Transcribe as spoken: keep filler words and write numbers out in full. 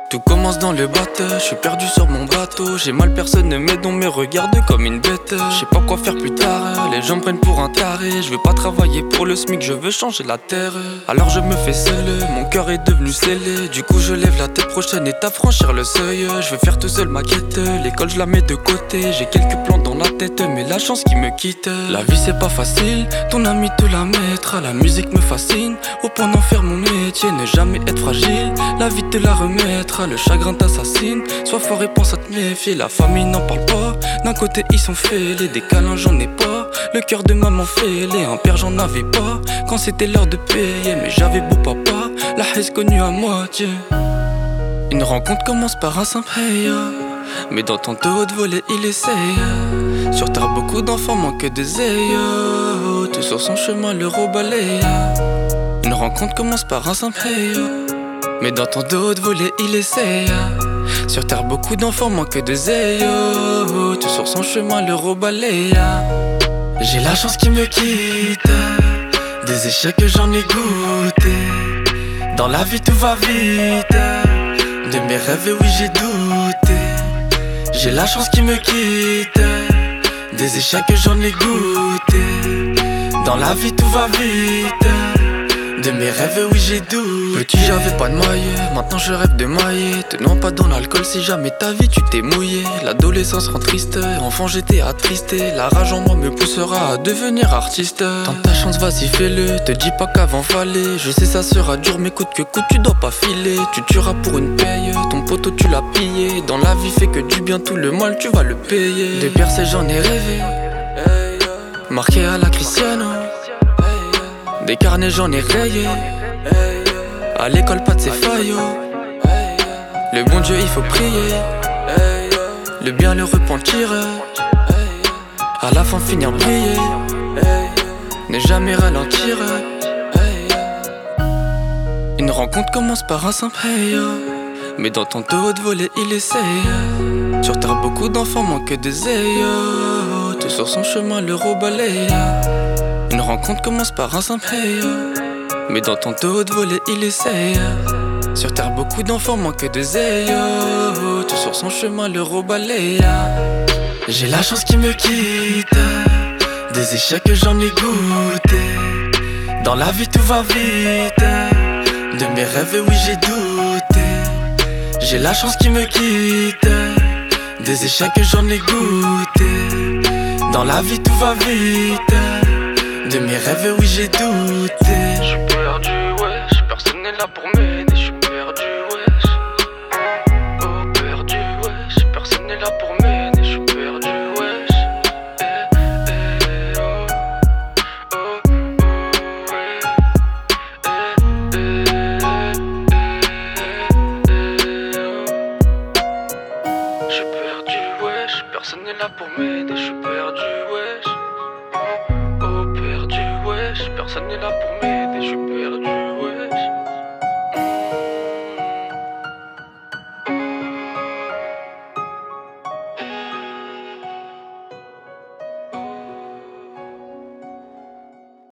Tout commence dans le bateau, je suis perdu sur mon bateau. J'ai mal, personne ne m'aide, on me regarde comme une bête. Je sais pas quoi faire plus tard, les gens me prennent pour un taré. Je veux pas travailler pour le SMIC, je veux changer la terre. Alors je me fais seul, mon cœur est devenu scellé. Du coup je lève la tête, prochaine étape, franchir le seuil. Je veux faire tout seul ma quête, l'école je la mets de côté. J'ai quelques plans dans la tête, mais la chance qui me quitte. La vie c'est pas facile, ton ami te la mettra. La musique me fascine, au point d'en faire mon métier. Ne jamais être fragile, la vie te la remettra. Le chagrin t'assassine, sois fort et pense à te méfier. La famille n'en parle pas, d'un côté ils sont fêlés. Des câlins j'en ai pas, le cœur de maman fêlé. Un père j'en avais pas, quand c'était l'heure de payer. Mais j'avais beau papa, la haine connue à moitié. Une rencontre commence par un simple hey, mais dans ton dos de voler il essaye. Sur terre beaucoup d'enfants manquent de zèle. Tout sur son chemin le rebalaye. Une rencontre commence par un simple hey, mais dans ton dos de voler il essaye. Sur terre beaucoup d'enfants manquent de zèle. Tout sur son chemin le rebalaye. J'ai la chance qui me quitte, des échecs que j'en ai goûté. Dans la vie tout va vite, de mes rêves oui j'ai douté. J'ai la chance qui me quitte, des échecs que j'en ai goûté. Dans la vie tout va vite, de mes rêves oui j'ai douté. Petit j'avais pas de maille, maintenant je rêve de mailler. Te noie pas dans l'alcool si jamais ta vie tu t'es mouillé. L'adolescence rend triste, enfant j'étais attristé. La rage en moi me poussera à devenir artiste. Tente ta chance vas-y fais-le, te dis pas qu'avant fallait. Je sais ça sera dur mais coûte que coûte tu dois pas filer. Tu tueras pour une paye, ton poteau tu l'as pillé. Dans la vie fait que du bien, tout le mal tu vas le payer. De percer j'en ai rêvé, marqué à la Cristiano. Des carnets j'en ai rayé, à l'école pas de ces faillots. Le bon Dieu il faut prier, le bien le repentir, à la fin finir briller, ne jamais ralentir. Une rencontre commence par un simple hey, mais dans ton dos de voler il essaye. Sur terre beaucoup d'enfants manquent de zèle. Tout sur son chemin le rebalaye. Une rencontre commence par un simple hey, mais dans ton dos de voler il essaye. Sur terre beaucoup d'enfants manquent de zèle. Tout sur son chemin le rebalaye. J'ai la chance qui me quitte, des échecs que j'en ai goûté. Dans la vie tout va vite, de mes rêves oui j'ai douté. J'ai la chance qui me quitte, des échecs que j'en ai goûté. Dans la vie tout va vite, de mes rêves oui j'ai douté. J'suis perdu wesh, personne n'est là pour m'aider. J'suis perdu wesh, oh perdu wesh, personne n'est là pour m'aider. J'suis perdu wesh, eh, eh, oh, oh, oh, eh, eh, eh, oh. J'suis perdu wesh, personne n'est là pour m'aider. J'suis perdu wesh, oh perdu wesh, personne n'est là pour m'aider. J'suis perdu.